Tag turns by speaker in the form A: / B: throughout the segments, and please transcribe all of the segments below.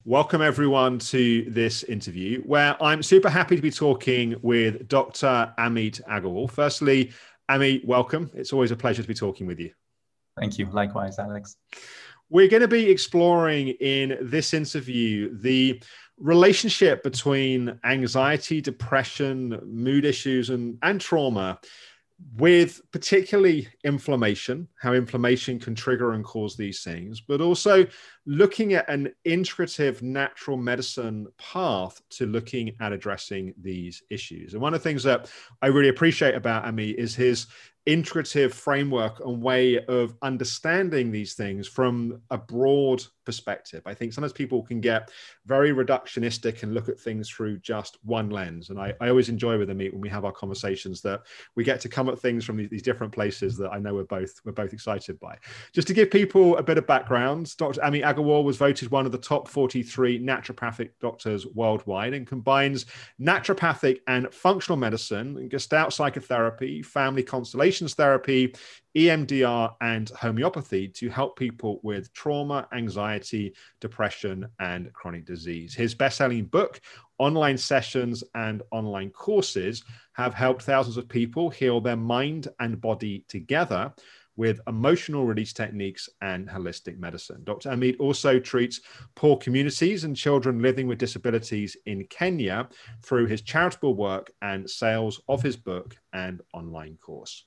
A: Welcome everyone to this interview where I'm super happy to be talking with Dr. Amit Agarwal. Firstly, Amit, welcome. It's always a pleasure to be talking with you.
B: Thank you. Likewise, Alex.
A: We're going to be exploring in this interview the relationship between anxiety, depression, mood issues, and trauma, with particularly inflammation, how inflammation can trigger and cause these things, but also looking at an integrative natural medicine path to looking at addressing these issues. And one of the things that I really appreciate about Amit is his integrative framework and way of understanding these things from a broad perspective. I think sometimes people can get very reductionistic and look at things through just one lens. And I always enjoy with Amit when we have our conversations that we get to come at things from these different places that I know we're both excited by. Just to give people a bit of background, Dr. Amit Agarwal was voted one of the top 43 naturopathic doctors worldwide and combines naturopathic and functional medicine, Gestalt psychotherapy, family constellations therapy, EMDR, and homeopathy to help people with trauma, anxiety, depression, and chronic disease. His best-selling book, online sessions, and online courses have helped thousands of people heal their mind and body together with emotional release techniques and holistic medicine. Dr. Amit also treats poor communities and children living with disabilities in Kenya through his charitable work and sales of his book and online course.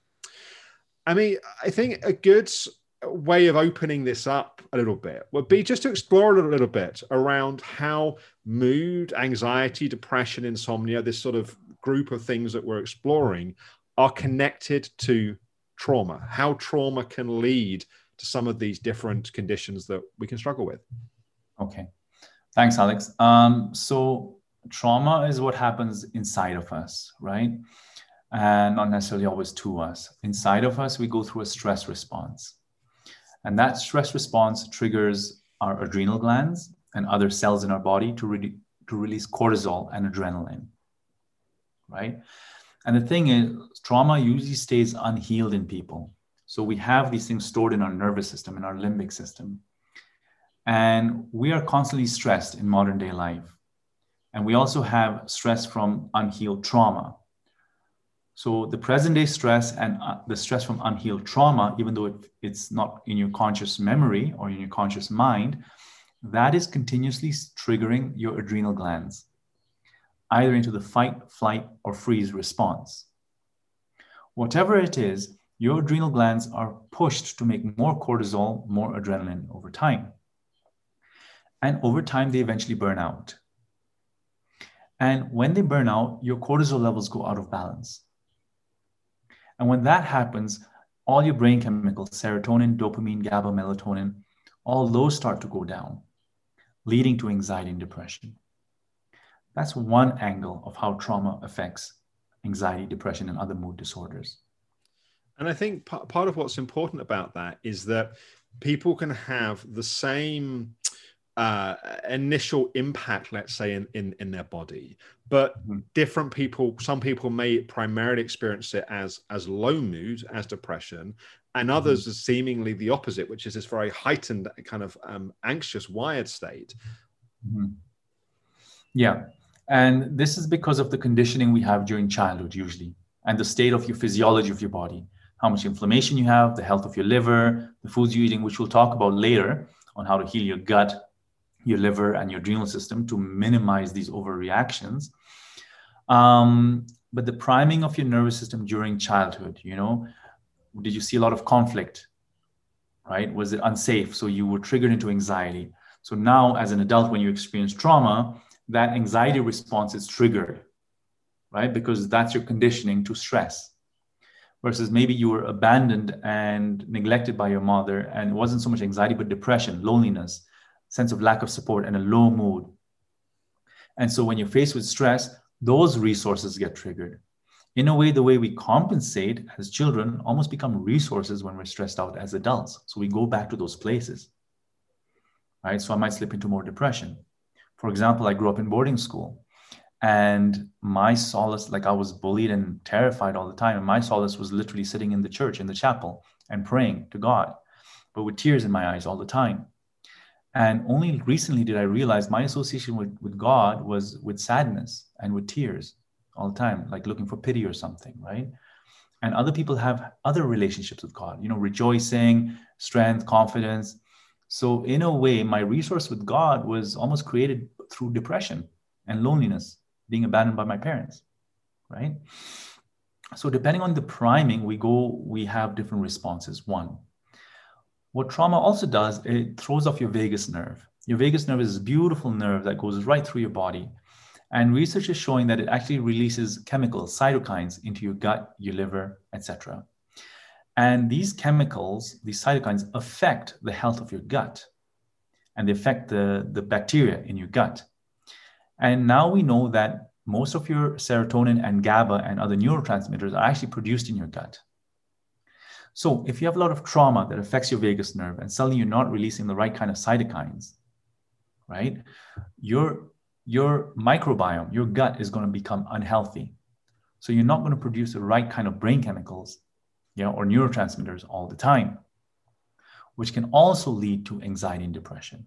A: I think a good way of opening this up a little bit would be just to explore a little bit around how mood, anxiety, depression, insomnia, this sort of group of things that we're exploring, are connected to trauma, how trauma can lead to some of these different conditions that we can struggle with.
B: Okay. Thanks, Alex. So trauma is what happens inside of us, right? And not necessarily always to us. Inside of us, we go through a stress response. And that stress response triggers our adrenal glands and other cells in our body to release cortisol and adrenaline, right? And the thing is, trauma usually stays unhealed in people. So we have these things stored in our nervous system, in our limbic system. And we are constantly stressed in modern day life. And we also have stress from unhealed trauma. So the present day stress and the stress from unhealed trauma, even though it's not in your conscious memory or in your conscious mind, that is continuously triggering your adrenal glands, either into the fight, flight, or freeze response. Whatever it is, your adrenal glands are pushed to make more cortisol, more adrenaline over time. And over time, they eventually burn out. And when they burn out, your cortisol levels go out of balance. And when that happens, all your brain chemicals, serotonin, dopamine, GABA, melatonin, all those start to go down, leading to anxiety and depression. That's one angle of how trauma affects anxiety, depression, and other mood disorders.
A: And I think part of what's important about that is that people can have the same initial impact, let's say, in their body, but different people, some people may primarily experience it as low mood, as depression, and others as seemingly the opposite, which is this very heightened kind of anxious, wired state.
B: Yeah. And this is because of the conditioning we have during childhood, usually, and the state of your physiology of your body, how much inflammation you have, the health of your liver, the foods you're eating, which we'll talk about later on how to heal your gut, your liver, and your adrenal system to minimize these overreactions. But the priming of your nervous system during childhood, did you see a lot of conflict, right? Was it unsafe? So you were triggered into anxiety. So now as an adult, when you experience trauma, that anxiety response is triggered, right? Because that's your conditioning to stress. Versus maybe you were abandoned and neglected by your mother, and it wasn't so much anxiety, but depression, loneliness, sense of lack of support, and a low mood. And so when you're faced with stress, those resources get triggered. In a way, the way we compensate as children almost become resources when we're stressed out as adults. So we go back to those places, right? So I might slip into more depression. For example, I grew up in boarding school, and my solace, like I was bullied and terrified all the time. And my solace was literally sitting in the church, in the chapel, and praying to God, but with tears in my eyes all the time. And only recently did I realize my association with God was with sadness and with tears all the time, like looking for pity or something, right? And other people have other relationships with God, rejoicing, strength, confidence. So in a way, my resource with God was almost created through depression and loneliness, being abandoned by my parents, right? So depending on the priming, we have different responses. One, what trauma also does, it throws off your vagus nerve. Your vagus nerve is this beautiful nerve that goes right through your body. And research is showing that it actually releases chemicals, cytokines, into your gut, your liver, etc. And these chemicals, these cytokines, affect the health of your gut, and they affect the bacteria in your gut. And now we know that most of your serotonin and GABA and other neurotransmitters are actually produced in your gut. So if you have a lot of trauma that affects your vagus nerve and suddenly you're not releasing the right kind of cytokines, right? Your microbiome, your gut is going to become unhealthy. So you're not going to produce the right kind of brain chemicals, or neurotransmitters all the time, which can also lead to anxiety and depression.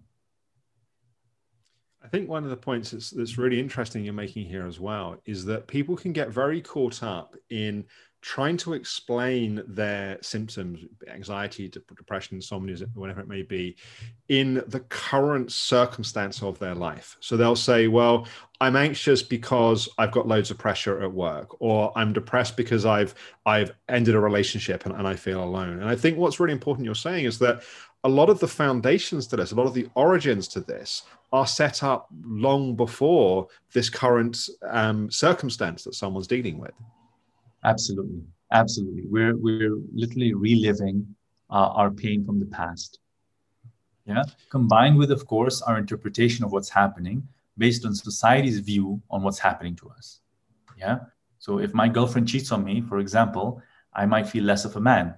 A: I think one of the points that's really interesting you're making here as well is that people can get very caught up in trying to explain their symptoms, anxiety, depression, insomnia, whatever it may be, in the current circumstance of their life. So they'll say, well, I'm anxious because I've got loads of pressure at work, or I'm depressed because I've ended a relationship and I feel alone. And I think what's really important you're saying is that a lot of the foundations to this, a lot of the origins to this are set up long before this current circumstance that someone's dealing with.
B: Absolutely. Absolutely. We're literally reliving our pain from the past. Yeah. Combined with, of course, our interpretation of what's happening based on society's view on what's happening to us. Yeah. So if my girlfriend cheats on me, for example, I might feel less of a man.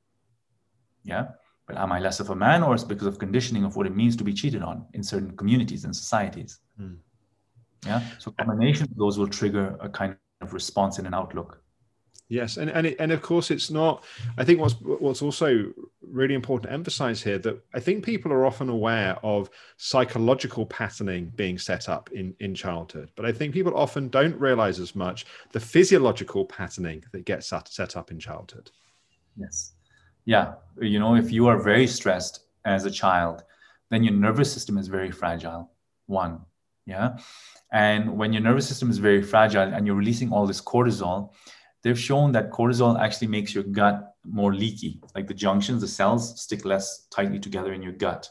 B: Yeah. But am I less of a man, or it's because of conditioning of what it means to be cheated on in certain communities and societies? Yeah. So combination of those will trigger a kind of response and an outlook.
A: Yes, and of course it's not. I think what's also really important to emphasize here, that I think people are often aware of psychological patterning being set up in childhood, but I think people often don't realize as much the physiological patterning that gets set up in childhood.
B: Yes. Yeah. If you are very stressed as a child, then your nervous system is very fragile. One. Yeah. And when your nervous system is very fragile and you're releasing all this cortisol, they've shown that cortisol actually makes your gut more leaky, like the junctions, the cells stick less tightly together in your gut.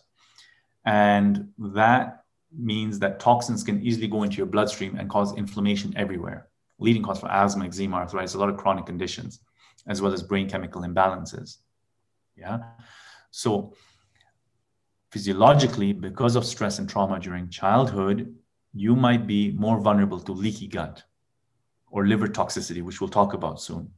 B: And that means that toxins can easily go into your bloodstream and cause inflammation everywhere, leading cause for asthma, eczema, arthritis, a lot of chronic conditions, as well as brain chemical imbalances. Yeah. So physiologically, because of stress and trauma during childhood, you might be more vulnerable to leaky gut or liver toxicity, which we'll talk about soon.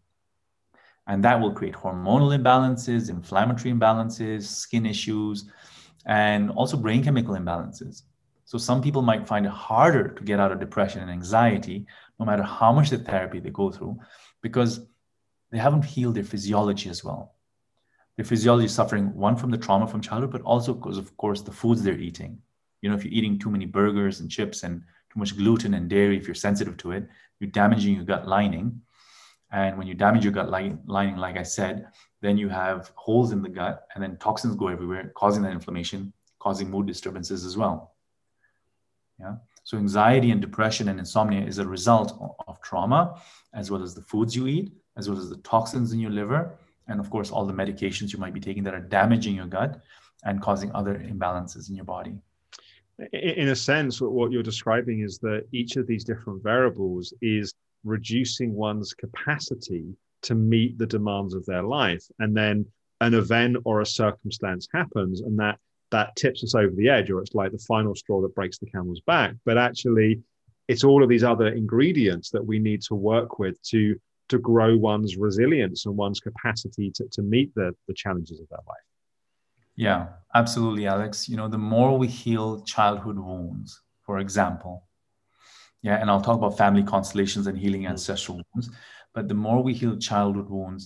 B: And that will create hormonal imbalances, inflammatory imbalances, skin issues, and also brain chemical imbalances. So some people might find it harder to get out of depression and anxiety, no matter how much the therapy they go through, because they haven't healed their physiology as well. Their physiology is suffering, one, from the trauma from childhood, but also because, of course, the foods they're eating. If you're eating too many burgers and chips and too much gluten and dairy, if you're sensitive to it, you're damaging your gut lining. And when you damage your gut lining, like I said, then you have holes in the gut, and then toxins go everywhere, causing that inflammation, causing mood disturbances as well. Yeah. So anxiety and depression and insomnia is a result of trauma, as well as the foods you eat, as well as the toxins in your liver, and of course, all the medications you might be taking that are damaging your gut and causing other imbalances in your body.
A: In a sense, what you're describing is that each of these different variables is reducing one's capacity to meet the demands of their life. And then an event or a circumstance happens, and that tips us over the edge, or it's like the final straw that breaks the camel's back. But actually, it's all of these other ingredients that we need to work with to grow one's resilience and one's capacity to meet the challenges of their life.
B: Yeah, absolutely, Alex. The more we heal childhood wounds, for example, yeah, and I'll talk about family constellations and healing ancestral wounds, but the more we heal childhood wounds,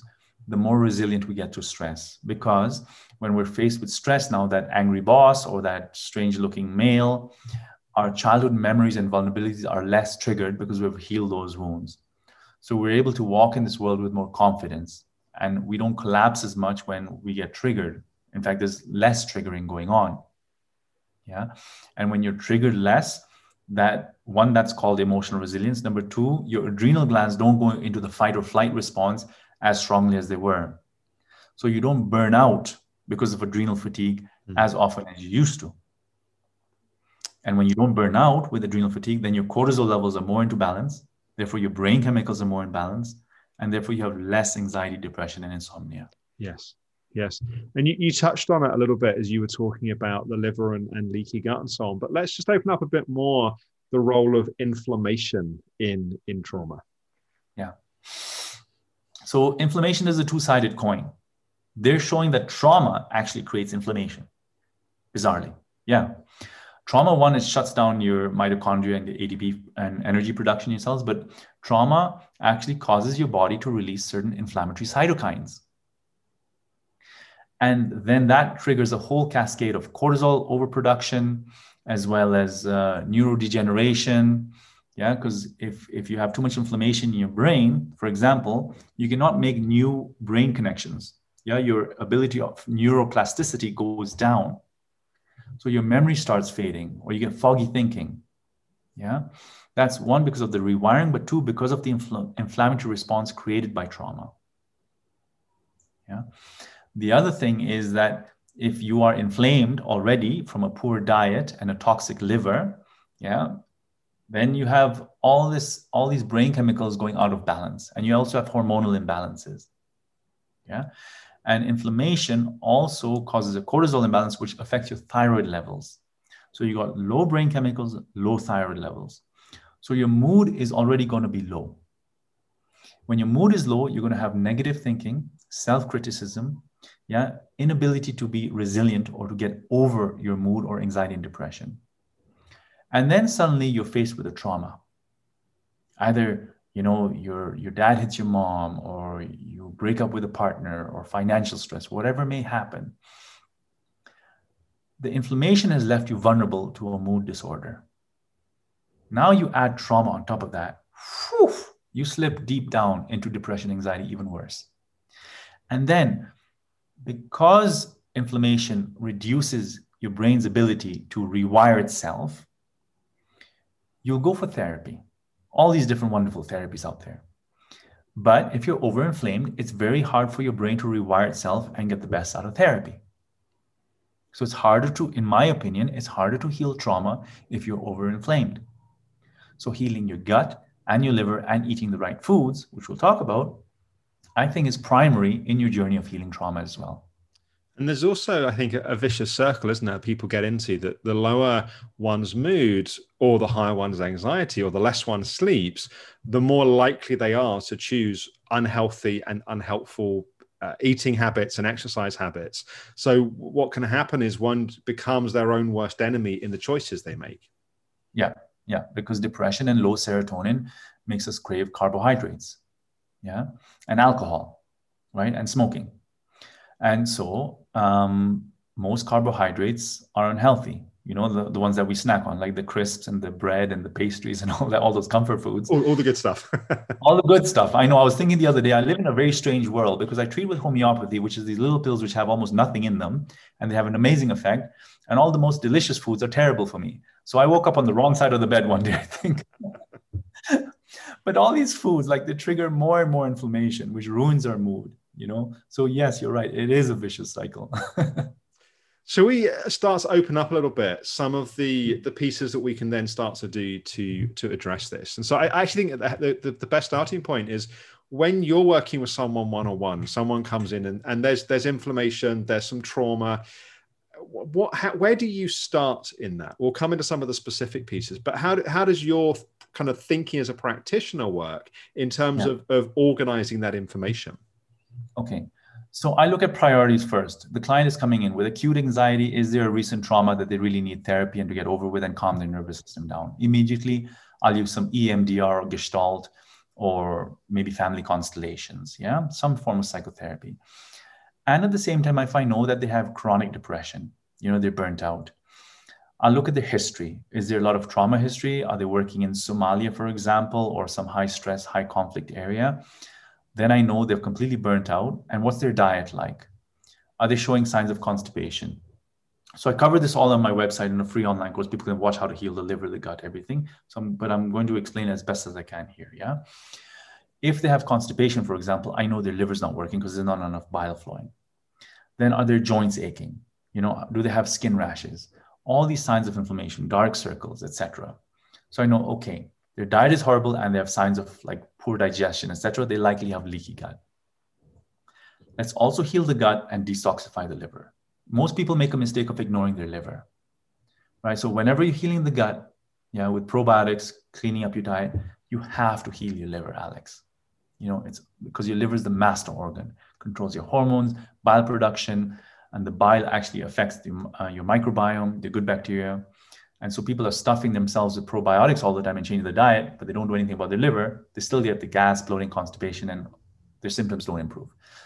B: the more resilient we get to stress. Because when we're faced with stress now, that angry boss or that strange looking male, our childhood memories and vulnerabilities are less triggered because we've healed those wounds. So we're able to walk in this world with more confidence, and we don't collapse as much when we get triggered. In fact, there's less triggering going on. Yeah. And when you're triggered less, that's called emotional resilience. Number two, your adrenal glands don't go into the fight or flight response as strongly as they were. So you don't burn out because of adrenal fatigue as often as you used to. And when you don't burn out with adrenal fatigue, then your cortisol levels are more into balance. Therefore, your brain chemicals are more in balance. And therefore, you have less anxiety, depression, and insomnia.
A: Yes. Yes. And you touched on it a little bit as you were talking about the liver and leaky gut and so on. But let's just open up a bit more the role of inflammation in trauma.
B: Yeah. So inflammation is a two-sided coin. They're showing that trauma actually creates inflammation, bizarrely. Yeah. Trauma, one, it shuts down your mitochondria and the ATP and energy production in your cells. But trauma actually causes your body to release certain inflammatory cytokines. And then that triggers a whole cascade of cortisol overproduction, as well as neurodegeneration. Yeah, because if you have too much inflammation in your brain, for example, you cannot make new brain connections. Yeah, your ability of neuroplasticity goes down. So your memory starts fading, or you get foggy thinking. Yeah, that's one, because of the rewiring, but two, because of the inflammatory response created by trauma. Yeah. The other thing is that if you are inflamed already from a poor diet and a toxic liver, yeah, then you have all these brain chemicals going out of balance, and you also have hormonal imbalances. Yeah. And inflammation also causes a cortisol imbalance, which affects your thyroid levels. So you got low brain chemicals, low thyroid levels. So your mood is already going to be low. When your mood is low, you're going to have negative thinking, self-criticism, yeah, inability to be resilient or to get over your mood or anxiety and depression. And then suddenly you're faced with a trauma. Either, your dad hits your mom, or you break up with a partner, or financial stress, whatever may happen. The inflammation has left you vulnerable to a mood disorder. Now you add trauma on top of that. Whew, you slip deep down into depression, anxiety, even worse. And then, because inflammation reduces your brain's ability to rewire itself, you'll go for therapy. All these different wonderful therapies out there. But if you're overinflamed, it's very hard for your brain to rewire itself and get the best out of therapy. So it's harder to, in my opinion, it's harder to heal trauma if you're overinflamed. So healing your gut and your liver and eating the right foods, which we'll talk about, I think is primary in your journey of healing trauma as well.
A: And there's also, I think, a vicious circle, isn't there? People get into that the lower one's mood or the higher one's anxiety or the less one sleeps, the more likely they are to choose unhealthy and unhelpful eating habits and exercise habits. So what can happen is one becomes their own worst enemy in the choices they make.
B: Yeah, because depression and low serotonin makes us crave carbohydrates, yeah, and alcohol, right, and smoking. And so most carbohydrates are unhealthy. The ones that we snack on, like the crisps and the bread and the pastries and all those comfort foods.
A: All the good stuff.
B: All the good stuff. I know. I was thinking the other day, I live in a very strange world because I treat with homeopathy, which is these little pills which have almost nothing in them, and they have an amazing effect. And all the most delicious foods are terrible for me. So I woke up on the wrong side of the bed one day, I think. But all these foods, like, they trigger more and more inflammation, which ruins our mood. So yes, you're right, it is a vicious cycle.
A: So we start to open up a little bit some of the pieces that we can then start to do to address this. And so I actually think that the best starting point is when you're working with someone one-on-one, someone comes in and there's inflammation, there's some trauma. Where do you start in that? We'll come into some of the specific pieces, but how does your kind of thinking as a practitioner work in terms of organizing that information?
B: Okay. So I look at priorities first. The client is coming in with acute anxiety. Is there a recent trauma that they really need therapy and to get over with and calm their nervous system down? Immediately, I'll use some EMDR or Gestalt or maybe family constellations, yeah, some form of psychotherapy. And at the same time, if I know that they have chronic depression, they're burnt out, I'll look at the history. Is there a lot of trauma history? Are they working in Somalia, for example, or some high stress, high conflict area? Then I know they're completely burnt out. And what's their diet like? Are they showing signs of constipation? So I cover this all on my website in a free online course. People can watch how to heal the liver, the gut, everything. But I'm going to explain it as best as I can here. Yeah. If they have constipation, for example, I know their liver's not working because there's not enough bile flowing. Then are their joints aching? Do they have skin rashes? All these signs of inflammation, dark circles, etc. So I know, okay, their diet is horrible and they have signs of like poor digestion, etc. They likely have leaky gut. Let's also heal the gut and detoxify the liver. Most people make a mistake of ignoring their liver, right? So whenever you're healing the gut, with probiotics, cleaning up your diet, you have to heal your liver, Alex. It's because your liver is the master organ, controls your hormones, bile production, and the bile actually affects your microbiome, the good bacteria. And so people are stuffing themselves with probiotics all the time and changing the diet, but they don't do anything about their liver. They still get the gas, bloating, constipation, and their symptoms don't improve.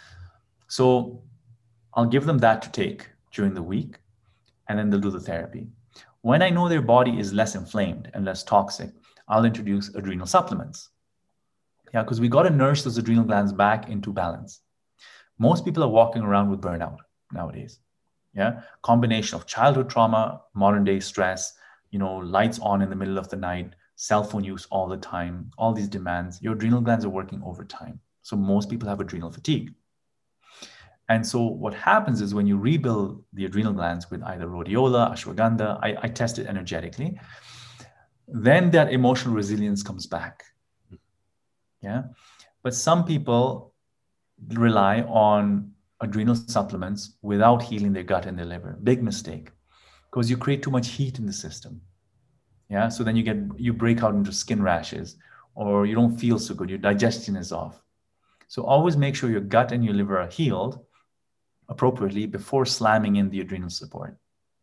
B: So I'll give them that to take during the week, and then they'll do the therapy. When I know their body is less inflamed and less toxic, I'll introduce adrenal supplements. Yeah, because we got to nourish those adrenal glands back into balance. Most people are walking around with burnout nowadays. Yeah, combination of childhood trauma, modern day stress, lights on in the middle of the night, cell phone use all the time, all these demands. Your adrenal glands are working overtime. So most people have adrenal fatigue. And so what happens is when you rebuild the adrenal glands with either rhodiola, ashwagandha, I test it energetically, then that emotional resilience comes back. Yeah. But some people rely on adrenal supplements without healing their gut and their liver. Big mistake, because you create too much heat in the system. Yeah. So then you break out into skin rashes, or you don't feel so good. Your digestion is off. So always make sure your gut and your liver are healed appropriately before slamming in the adrenal support.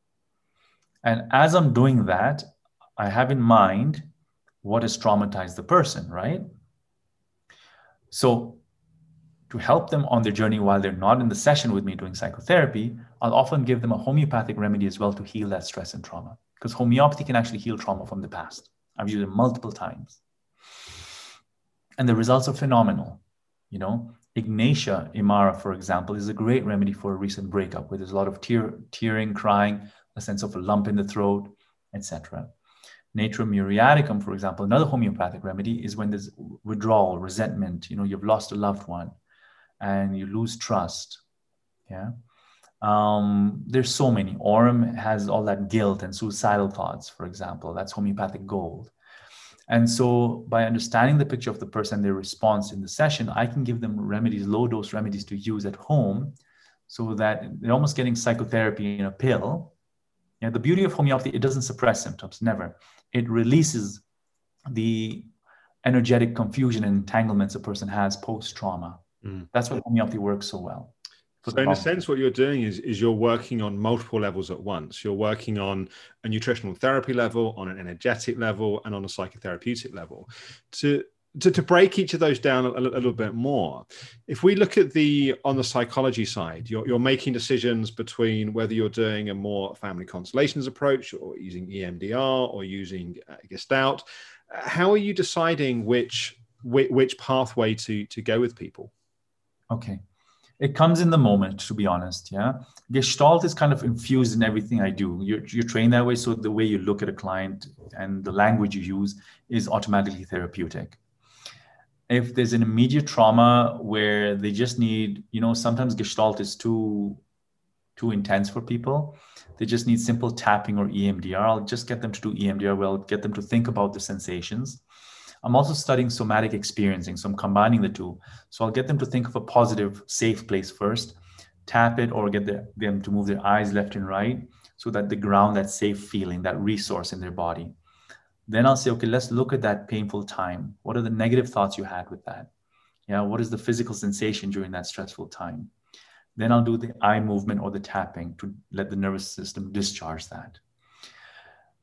B: And as I'm doing that, I have in mind what has traumatized the person, right? So to help them on their journey while they're not in the session with me doing psychotherapy, I'll often give them a homeopathic remedy as well to heal that stress and trauma, because homeopathy can actually heal trauma from the past. I've used it multiple times. And the results are phenomenal. Ignatia Imara, for example, is a great remedy for a recent breakup where there's a lot of tearing, crying, a sense of a lump in the throat, etc. Natrum muriaticum, for example, another homeopathic remedy, is when there's withdrawal, resentment, you've lost a loved one and you lose trust. Yeah. There's so many. Aurum has all that guilt and suicidal thoughts, for example. That's homeopathic gold. And so by understanding the picture of the person, their response in the session, I can give them remedies, low dose remedies to use at home so that they're almost getting psychotherapy in a pill. The beauty of homeopathy, it doesn't suppress symptoms, never. It releases the energetic confusion and entanglements a person has post-trauma. That's why homeopathy works so well.
A: So in a sense, what you're doing is you're working on multiple levels at once. You're working on a nutritional therapy level, on an energetic level, and on a psychotherapeutic level. To break each of those down a little bit more, if we look at on the psychology side, you're making decisions between whether you're doing a more family constellations approach or using EMDR or using Gestalt. How are you deciding which pathway to go with people?
B: Okay. It comes in the moment, to be honest. Yeah. Gestalt is kind of infused in everything I do. You're trained that way. So the way you look at a client and the language you use is automatically therapeutic. If there's an immediate trauma where they just need, sometimes Gestalt is too intense for people. They just need simple tapping or EMDR. I'll just get them to do EMDR. Well, get them to think about the sensations. I'm also studying somatic experiencing, so I'm combining the two. So I'll get them to think of a positive, safe place first, tap it, or get them to move their eyes left and right so that they ground that safe feeling, that resource in their body. Then I'll say, okay, let's look at that painful time. What are the negative thoughts you had with that? What is the physical sensation during that stressful time? Then I'll do the eye movement or the tapping to let the nervous system discharge that.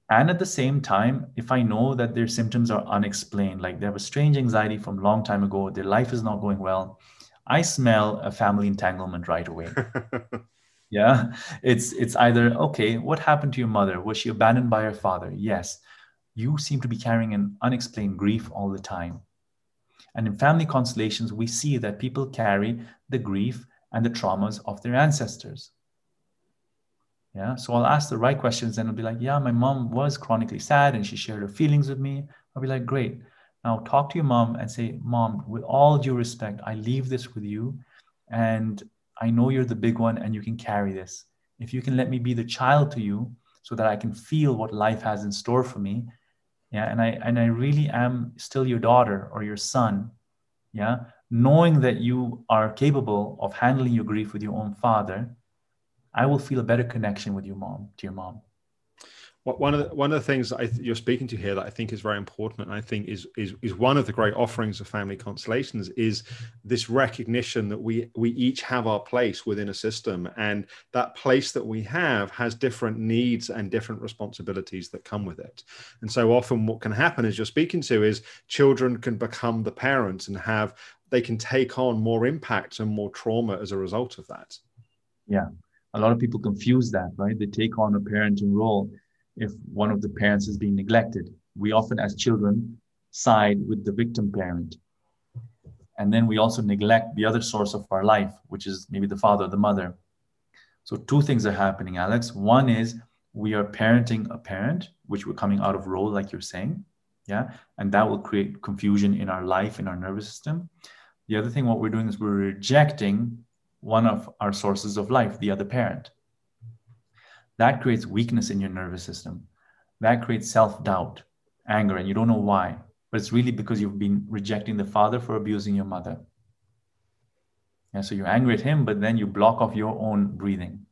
B: And at the same time, if I know that their symptoms are unexplained, like they have a strange anxiety from a long time ago, their life is not going well, I smell a family entanglement right away. Yeah, it's either, okay, what happened to your mother? Was she abandoned by her father? Yes. You seem to be carrying an unexplained grief all the time. And in family constellations, we see that people carry the grief and the traumas of their ancestors. Yeah. So I'll ask the right questions and I'll be like, yeah, my mom was chronically sad and she shared her feelings with me. I'll be like, great. Now talk to your mom and say, Mom, with all due respect, I leave this with you. And I know you're the big one and you can carry this. If you can let me be the child to you so that I can feel what life has in store for me. Yeah. And I really am still your daughter or your son. Yeah. Knowing that you are capable of handling your grief with your own father, I will feel a better connection with your mom, to your mom.
A: One of the things that you're speaking to here that I think is very important, and I think is one of the great offerings of family constellations, is this recognition that we each have our place within a system, and that place that we have has different needs and different responsibilities that come with it. And so often what can happen, as you're speaking to, is children can become the parents and they can take on more impact and more trauma as a result of that.
B: Yeah. A lot of people confuse that, right? They take on a parenting role if one of the parents is being neglected. We often, as children, side with the victim parent. And then we also neglect the other source of our life, which is maybe the father or the mother. So two things are happening, Alex. One is we are parenting a parent, which we're coming out of role, like you're saying. Yeah. And that will create confusion in our life, in our nervous system. The other thing, what we're doing is we're rejecting one of our sources of life, the other parent. That creates weakness in your nervous system. That creates self-doubt, anger, and you don't know why. But it's really because you've been rejecting the father for abusing your mother. And so you're angry at him, but then you block off your own breathing.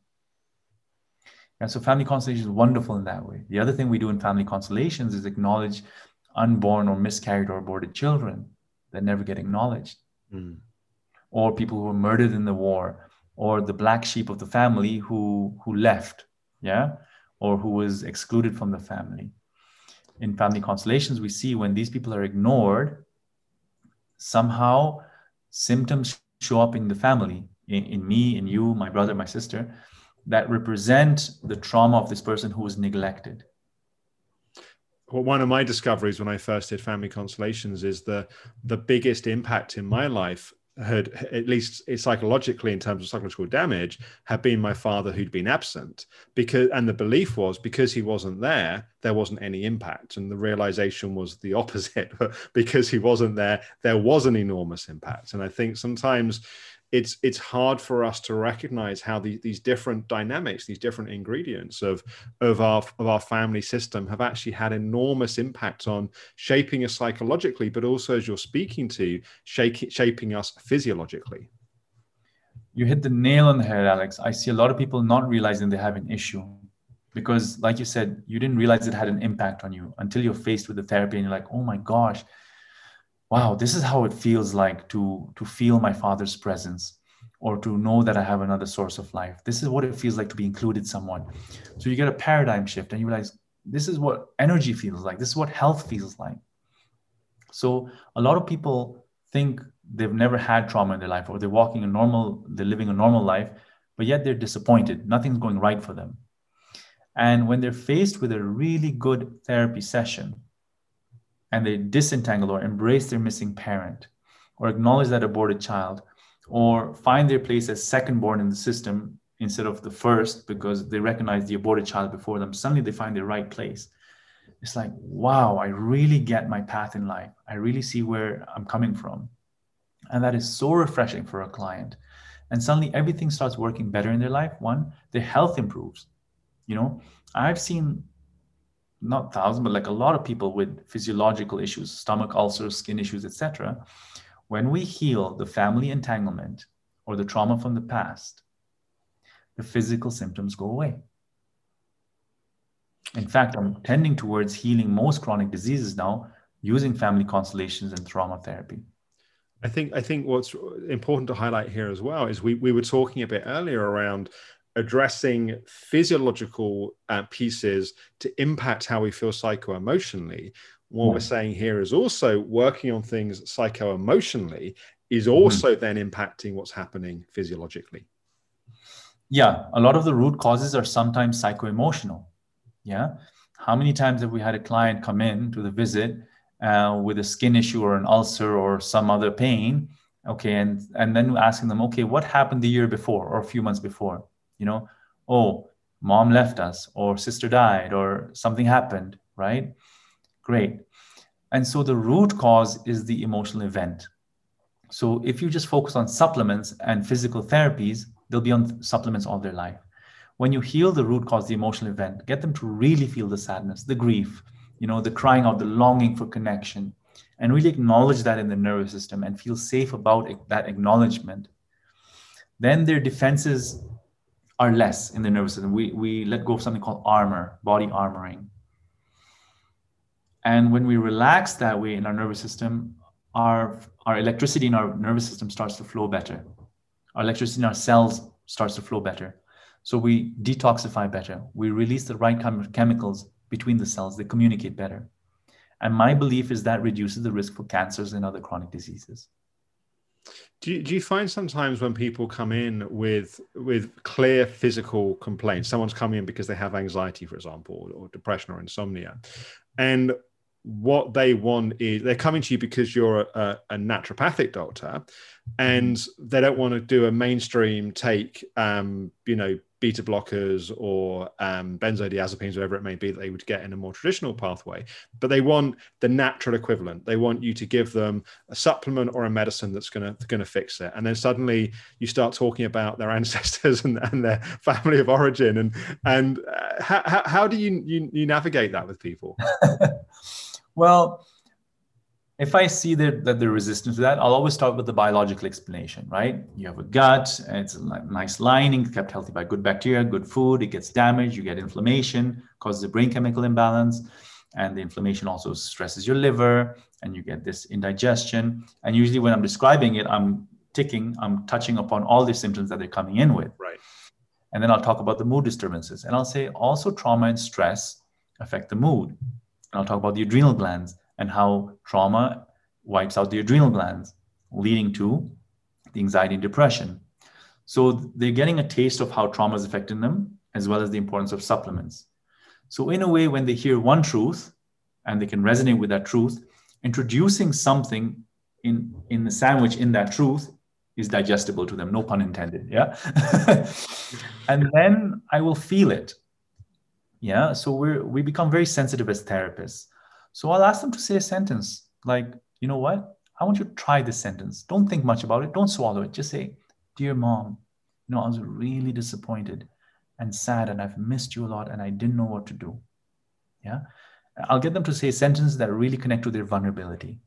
B: And so family constellation is wonderful in that way. The other thing we do in family constellations is acknowledge unborn or miscarried or aborted children that never get acknowledged. Or people who were murdered in the war, or the black sheep of the family who left. Yeah, or who was excluded from the family. In family constellations, we see when these people are ignored, somehow symptoms show up in the family, in me, in you, my brother, my sister, that represent the trauma of this person who was neglected.
A: Well, one of my discoveries when I first did family constellations is the biggest impact in my life had, at least psychologically in terms of psychological damage, had been my father who'd been absent, and the belief was because he wasn't there wasn't any impact, and the realization was the opposite. Because he wasn't there was an enormous impact. And I think sometimes it's hard for us to recognize how these different dynamics, these different ingredients of our family system have actually had enormous impact on shaping us psychologically, but also, as you're speaking to, shaping us physiologically.
B: You hit the nail on the head, Alex. I see a lot of people not realizing they have an issue because, like you said, you didn't realize it had an impact on you until you're faced with the therapy and you're like, oh my gosh, wow, this is how it feels like to feel my father's presence, or to know that I have another source of life. This is what it feels like to be included someone. So you get a paradigm shift and you realize this is what energy feels like. This is what health feels like. So a lot of people think they've never had trauma in their life, or they're living a normal life, but yet they're disappointed. Nothing's going right for them. And when they're faced with a really good therapy session, and they disentangle or embrace their missing parent, or acknowledge that aborted child, or find their place as second born in the system instead of the first because they recognize the aborted child before them, suddenly they find their right place. It's like, wow, I really get my path in life. I really see where I'm coming from. And that is so refreshing for a client. And suddenly everything starts working better in their life. One, their health improves. I've seen not thousands, but like a lot of people with physiological issues, stomach ulcers, skin issues, etc. When we heal the family entanglement or the trauma from the past, the physical symptoms go away. In fact, I'm tending towards healing most chronic diseases now using family constellations and trauma therapy.
A: I think what's important to highlight here as well is we were talking a bit earlier around addressing physiological pieces to impact how we feel psycho-emotionally. What we're saying here is also working on things psycho-emotionally is also then impacting what's happening physiologically.
B: Yeah, a lot of the root causes are sometimes psycho-emotional. Yeah. How many times have we had a client come in to the visit with a skin issue or an ulcer or some other pain? Okay. And then asking them, okay, what happened the year before or a few months before? You know, oh, mom left us or sister died or something happened, right? Great. And so the root cause is the emotional event. So if you just focus on supplements and physical therapies, they'll be on supplements all their life. When you heal the root cause, the emotional event, get them to really feel the sadness, the grief, you know, the crying out, the longing for connection, and really acknowledge that in the nervous system and feel safe about that acknowledgement. Then their defenses are less in the nervous system. We let go of something called armor, body armoring. And when we relax that way in our nervous system, our electricity in our nervous system starts to flow better. Our electricity in our cells starts to flow better. So we detoxify better. We release the right kind of chemicals between the cells. They communicate better. And my belief is that reduces the risk for cancers and other chronic diseases.
A: Do you find sometimes when people come in with clear physical complaints, someone's coming in because they have anxiety, for example, or depression or insomnia, and what they want is they're coming to you because you're a naturopathic doctor, and they don't want to do a mainstream take, beta blockers or benzodiazepines, whatever it may be, that they would get in a more traditional pathway, but they want the natural equivalent. They want you to give them a supplement or a medicine that's going to fix it. And then suddenly you start talking about their ancestors and their family of origin. And how do you navigate that with people?
B: Well, if I see that they're resistant to that, I'll always start with the biological explanation, right? You have a gut, and it's a nice lining, kept healthy by good bacteria, good food. It gets damaged, you get inflammation, causes a brain chemical imbalance, and the inflammation also stresses your liver, and you get this indigestion. And usually when I'm describing it, I'm touching upon all the symptoms that they're coming in with.
A: Right.
B: And then I'll talk about the mood disturbances. And I'll say also trauma and stress affect the mood. And I'll talk about the adrenal glands and how trauma wipes out the adrenal glands, leading to the anxiety and depression. So they're getting a taste of how trauma is affecting them, as well as the importance of supplements. So in a way, when they hear one truth and they can resonate with that truth, introducing something in the sandwich in that truth is digestible to them, no pun intended, yeah? And then I will feel it. Yeah, so we become very sensitive as therapists. So I'll ask them to say a sentence like, you know what? I want you to try this sentence. Don't think much about it. Don't swallow it. Just say, dear mom, I was really disappointed and sad and I've missed you a lot and I didn't know what to do. Yeah. I'll get them to say sentences that really connect to their vulnerability.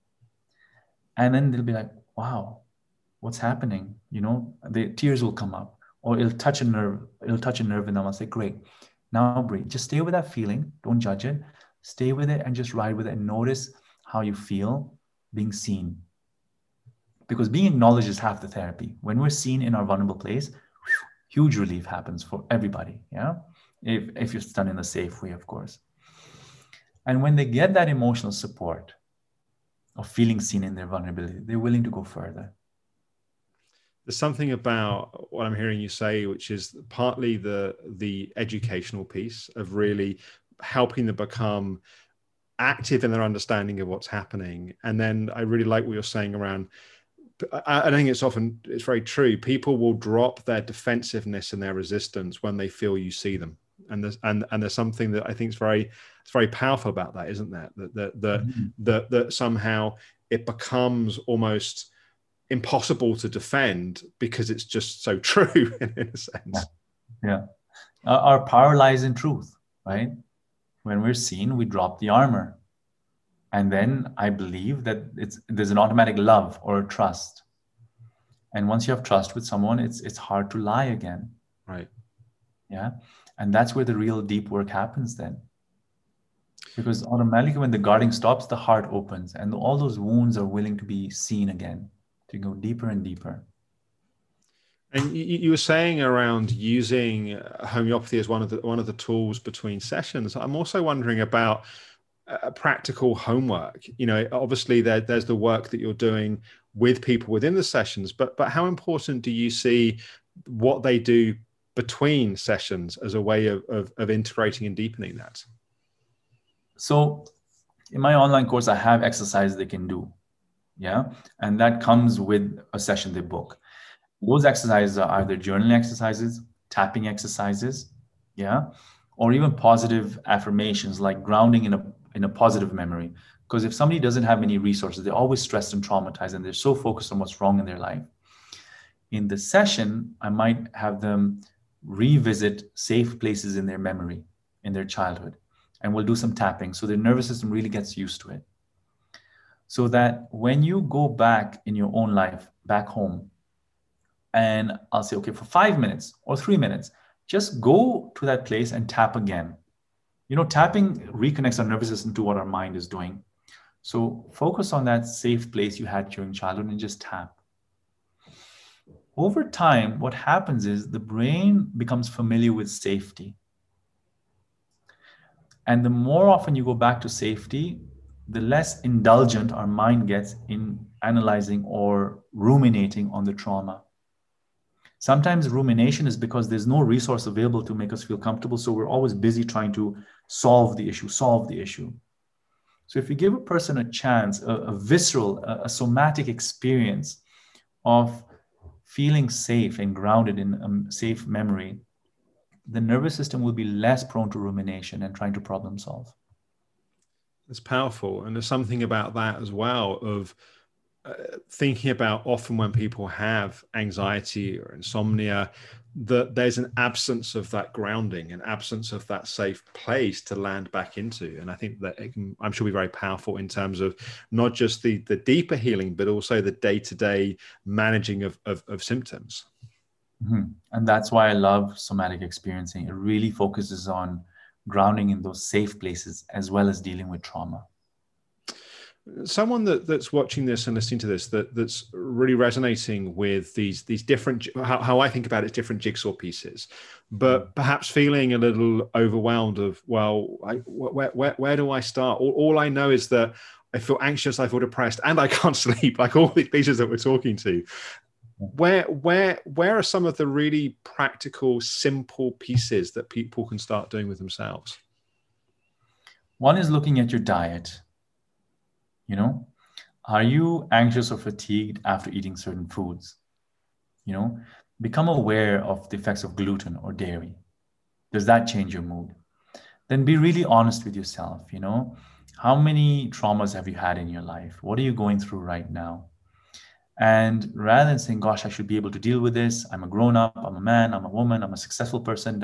B: And then they'll be like, wow, what's happening? The tears will come up, or it'll touch a nerve. It'll touch a nerve in them. I'll say, great. Now breathe. Just stay with that feeling. Don't judge it. Stay with it and just ride with it and notice how you feel being seen. Because being acknowledged is half the therapy. When we're seen in our vulnerable place, huge relief happens for everybody. Yeah. If it's done in a safe way, of course. And when they get that emotional support of feeling seen in their vulnerability, they're willing to go further.
A: There's something about what I'm hearing you say, which is partly the educational piece of really helping them become active in their understanding of what's happening. And then I really like what you're saying around, I think it's very true. People will drop their defensiveness and their resistance when they feel you see them. And there's something that I think is very powerful about that, isn't there? That somehow it becomes almost impossible to defend because it's just so true in a sense.
B: Yeah. Our power lies in truth, right? When we're seen, we drop the armor. And then I believe that there's an automatic love or a trust. And once you have trust with someone, it's hard to lie again.
A: Right.
B: Yeah. And that's where the real deep work happens then. Because automatically when the guarding stops, the heart opens and all those wounds are willing to be seen again, to go deeper and deeper.
A: And you were saying around using homeopathy as one of the tools between sessions. I'm also wondering about practical homework. You know, obviously there's the work that you're doing with people within the sessions, but how important do you see what they do between sessions as a way of integrating and deepening that?
B: So in my online course, I have exercises they can do. Yeah. And that comes with a session they book. Those exercises are either journaling exercises, tapping exercises, yeah, or even positive affirmations like grounding in a positive memory. Because if somebody doesn't have many resources, they're always stressed and traumatized, and they're so focused on what's wrong in their life. In the session, I might have them revisit safe places in their memory, in their childhood, and we'll do some tapping so their nervous system really gets used to it. So that when you go back in your own life, back home, and I'll say, okay, for 5 minutes or 3 minutes, just go to that place and tap again. You know, tapping reconnects our nervous system to what our mind is doing. So focus on that safe place you had during childhood and just tap. Over time, what happens is the brain becomes familiar with safety. And the more often you go back to safety, the less indulgent our mind gets in analyzing or ruminating on the trauma. Sometimes rumination is because there's no resource available to make us feel comfortable. So we're always busy trying to solve the issue. So if you give a person a chance, a visceral, a somatic experience of feeling safe and grounded in a safe memory, the nervous system will be less prone to rumination and trying to problem solve.
A: It's powerful. And there's something about that as well of thinking about often when people have anxiety or insomnia, that there's an absence of that grounding, an absence of that safe place to land back into. And I think that it can, I'm sure, be very powerful in terms of not just the deeper healing, but also the day-to-day managing of symptoms.
B: Mm-hmm. And that's why I love somatic experiencing. It really focuses on grounding in those safe places as well as dealing with trauma.
A: Someone that's watching this and listening to this that's really resonating with these different, how I think about it, different jigsaw pieces, but perhaps feeling a little overwhelmed of, well, where do I start? All I know is that I feel anxious, I feel depressed, and I can't sleep, like all these pieces that we're talking to. Where are some of the really practical, simple pieces that people can start doing with themselves?
B: One is looking at your diet. You know, are you anxious or fatigued after eating certain foods? You know, become aware of the effects of gluten or dairy. Does that change your mood? Then be really honest with yourself. You know, how many traumas have you had in your life? What are you going through right now? And rather than saying, gosh, I should be able to deal with this. I'm a grown up, I'm a man, I'm a woman, I'm a successful person,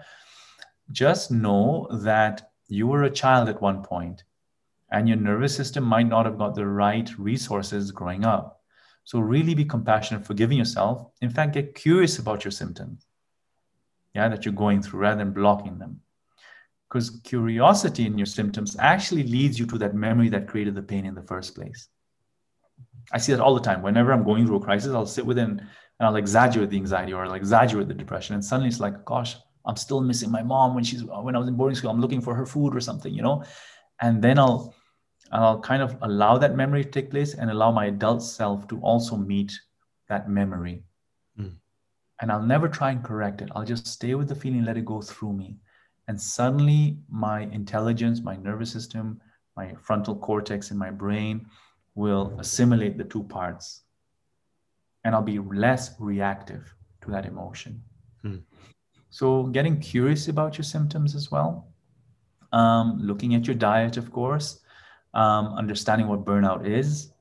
B: just know that you were a child at one point. And your nervous system might not have got the right resources growing up. So really be compassionate, forgiving yourself. In fact, get curious about your symptoms, that you're going through rather than blocking them. Because curiosity in your symptoms actually leads you to that memory that created the pain in the first place. I see that all the time. Whenever I'm going through a crisis, I'll sit within and I'll exaggerate the anxiety or I'll exaggerate the depression. And suddenly it's like, gosh, I'm still missing my mom when I was in boarding school. I'm looking for her food or something, And then I'll kind of allow that memory to take place and allow my adult self to also meet that memory. And I'll never try and correct it. I'll just stay with the feeling, let it go through me. And suddenly my intelligence, my nervous system, my frontal cortex in my brain will assimilate the two parts. And I'll be less reactive to that emotion. So getting curious about your symptoms as well. Looking at your diet, of course. Understanding what burnout is.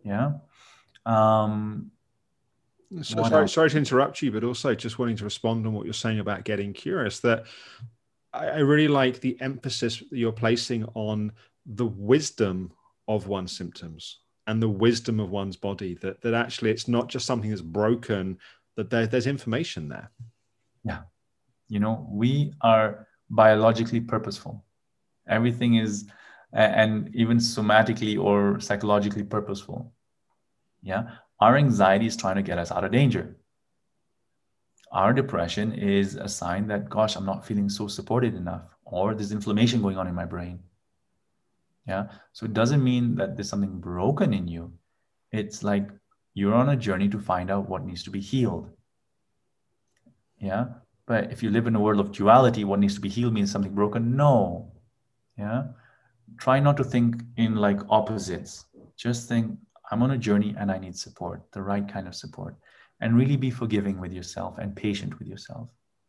A: Sorry to interrupt you, but also just wanting to respond on what you're saying about getting curious, that I really like the emphasis that you're placing on the wisdom of one's symptoms and the wisdom of one's body, that actually it's not just something that's broken, that there's information there.
B: Yeah. We are biologically purposeful. Everything is, and even somatically or psychologically purposeful. Our anxiety is trying to get us out of danger. Our depression is a sign that, gosh, I'm not feeling so supported enough, or there's inflammation going on in my brain. Yeah. So it doesn't mean that there's something broken in you. It's like you're on a journey to find out what needs to be healed. Yeah. But if you live in a world of duality, what needs to be healed means something broken. No. Yeah. Try not to think in like opposites. Just think, I'm on a journey and I need support, the right kind of support. And really be forgiving with yourself and patient with yourself.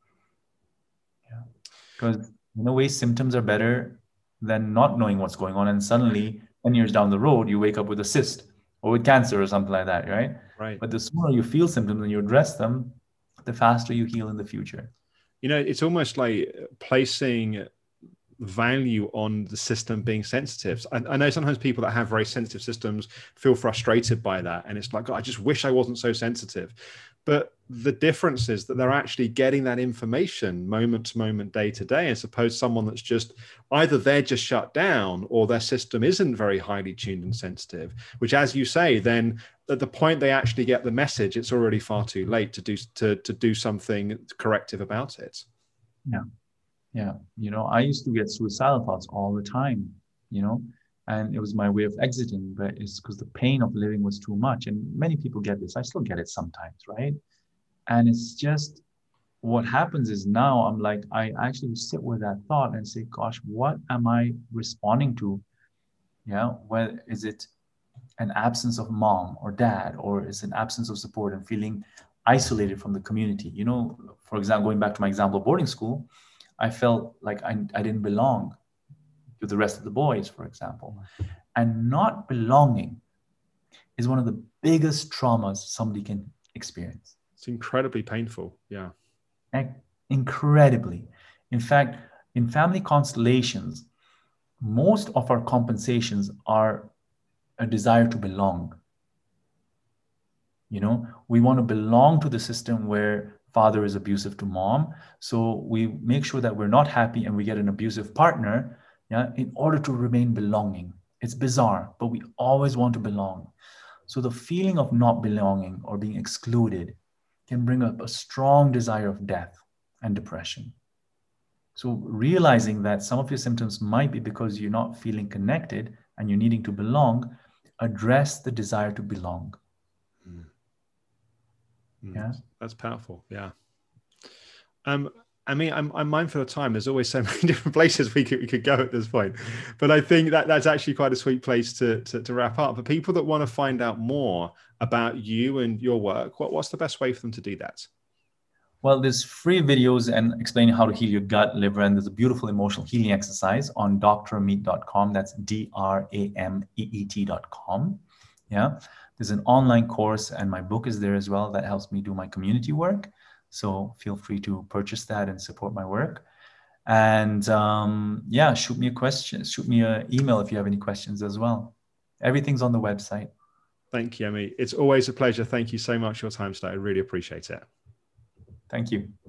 B: Yeah. Because in a way, symptoms are better than not knowing what's going on. And suddenly, 10 years down the road, you wake up with a cyst or with cancer or something like that, right?
A: Right.
B: But the sooner you feel symptoms and you address them, the faster you heal in the future.
A: You know, it's almost like placing value on the system being sensitive. I know sometimes people that have very sensitive systems feel frustrated by that. And it's like, I just wish I wasn't so sensitive. But the difference is that they're actually getting that information moment to moment, day to day, as opposed to someone that's just either they're just shut down or their system isn't very highly tuned and sensitive, which, as you say, then at the point they actually get the message, it's already far too late to do something corrective about it.
B: Yeah. Yeah. You know, I used to get suicidal thoughts all the time, you know, and it was my way of exiting, but it's because the pain of living was too much. And many people get this. I still get it sometimes, right? And it's just what happens is now I'm like, I actually sit with that thought and say, gosh, what am I responding to? Yeah. Well, is it an absence of mom or dad, or is it an absence of support and feeling isolated from the community? You know, for example, going back to my example of boarding school, I felt like I didn't belong to the rest of the boys, for example. And not belonging is one of the biggest traumas somebody can experience.
A: It's incredibly painful. Yeah.
B: Incredibly. In fact, in family constellations, most of our compensations are a desire to belong. You know, we want to belong to the system where father is abusive to mom. So we make sure that we're not happy and we get an abusive partner, yeah, in order to remain belonging. It's bizarre, but we always want to belong. So the feeling of not belonging or being excluded can bring up a strong desire of death and depression. So realizing that some of your symptoms might be because you're not feeling connected and you're needing to belong, address the desire to belong. Yeah,
A: that's powerful. Yeah. I mean, I'm mindful of time. There's always so many different places we could go at this point, but I think that's actually quite a sweet place to wrap up. For people that want to find out more about you and your work, what's the best way for them to do that?
B: Well, there's free videos and explaining how to heal your gut, liver, and there's a beautiful emotional healing exercise on drameet.com. That's drameet.com. Yeah. There's an online course and my book is there as well that helps me do my community work. So feel free to purchase that and support my work. And yeah, shoot me a question, shoot me an email if you have any questions as well. Everything's on the website.
A: Thank you, Amit. It's always a pleasure. Thank you so much for your time today. I really appreciate it.
B: Thank you.